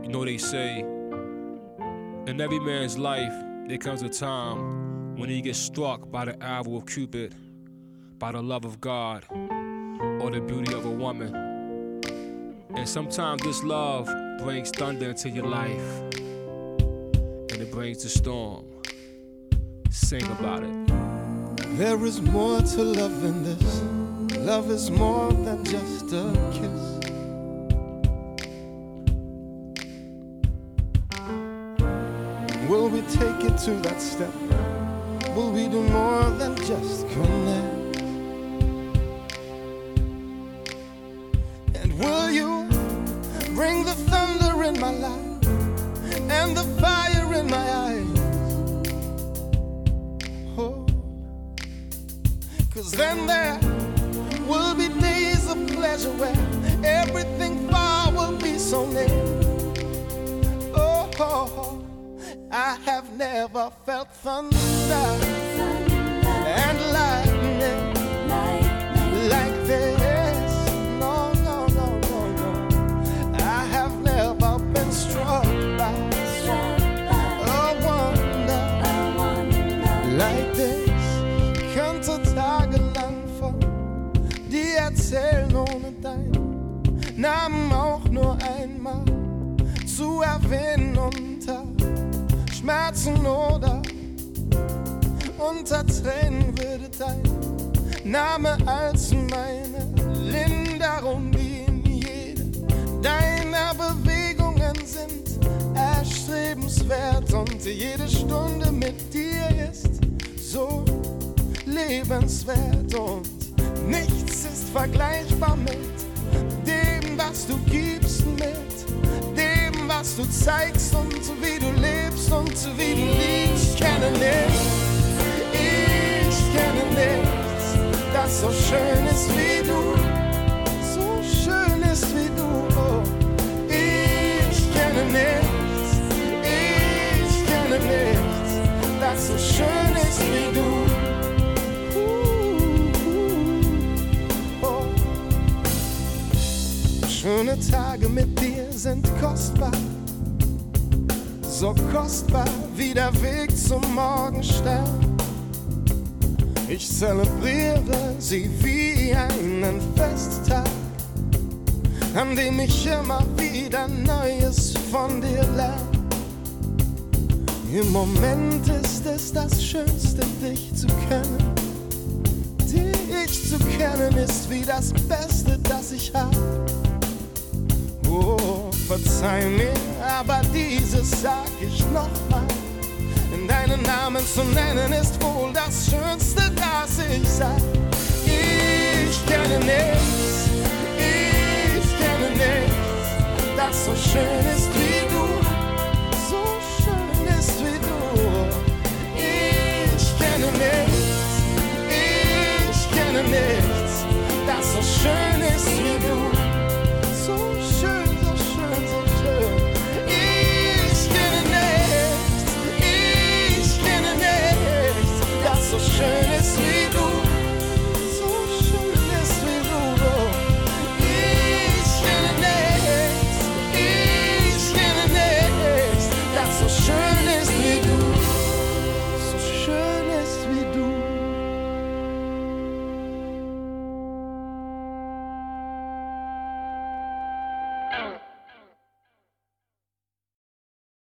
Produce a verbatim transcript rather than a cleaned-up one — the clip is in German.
You know, they say, in every man's life, there comes a time when he gets struck by the arrow of Cupid, by the love of God, or the beauty of a woman. And sometimes this love brings thunder into your life, and it brings the storm. Sing about it. There is more to love than this. Love is more than just a kiss. Will we take it to that step? Will we do more than just connect? And will you bring the thunder in my life and the fire in my eyes? Oh, 'cause then there will be days of pleasure where everything far will be so near. Oh, oh, oh. I have never felt thunder, thunder and lightning, lightning like this. No, no, no, no, no. I have never been struck by, struck by a wonder, a wonder like this. Könnte tagelang von dir erzählen, ohne deinen Namen auch nur einmal zu erwähnen, unter Schmerzen oder unter Tränen würde dein Name als meine Linderung dienen. Jede deiner Bewegungen sind erstrebenswert und jede Stunde mit dir ist so lebenswert und nichts ist vergleichbar mit dem, was du gibst, mit dem, was du zeigst und wie du lebst und wie du liebst. Ich kenne nichts, ich kenne nichts, das so schön ist wie du, so schön ist wie du. Oh, ich kenne nichts, ich kenne nichts, das so schön ist wie du. Uh, uh, oh. Schöne Tage mit dir sind kostbar, so kostbar wie der Weg zum Morgenstern. Ich zelebriere sie wie einen Festtag, an dem ich immer wieder Neues von dir lerne. Im Moment ist es das Schönste, dich zu kennen. Dich zu kennen ist wie das Beste, das ich hab. Oh, verzeih mir, aber dieses sag ich nochmal. Deinen Namen zu nennen ist wohl das Schönste, das ich sag. Ich kenne nichts, ich kenne nichts, das so schön ist wie du, so schön ist wie du. Ich kenne nichts, ich kenne nichts, das so schön